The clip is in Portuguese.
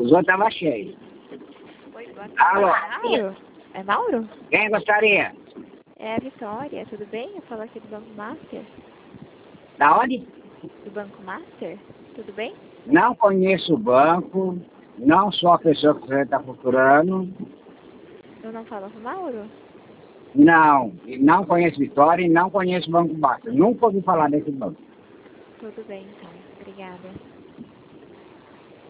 Os outros estavam cheios. Oi, boa tarde. Alô? Mauro? É Mauro? Quem gostaria? É a Vitória, tudo bem? Eu falo aqui do Banco Master. Da onde? Do Banco Master? Tudo bem? Não conheço o banco, não sou a pessoa que você está procurando. Eu não falo com o Mauro? Não, e não conheço Vitória e não conheço o Banco Basta. Nunca ouvi falar desse banco. Tudo bem, então. Obrigada.